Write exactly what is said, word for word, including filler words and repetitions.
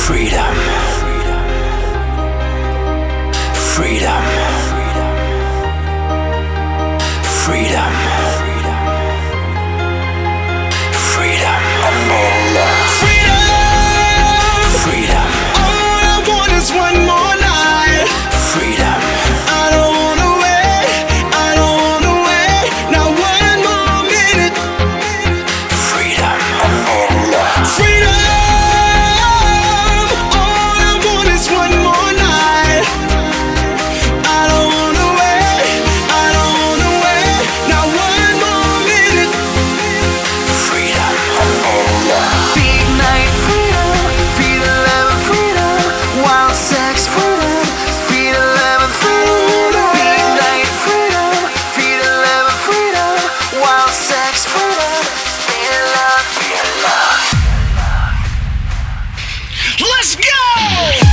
Freedom. Freedom. Freedom. Freedom. I'm all love. Freedom. Freedom. All I want is one more night. Freedom. I don't wanna wait. I don't wanna wait. Not one more minute. Freedom. I'm all love. Freedom. All I want is one more night. I don't wanna wait. I don't wanna wait. Not one more minute. Freedom. I'm all love. Big night freedom. Feel the love of freedom. Wild sex freedom. Feel the love of freedom. Big night freedom. Feel the love of freedom. Wild sex freedom. Feel love. Feel love. Let's go!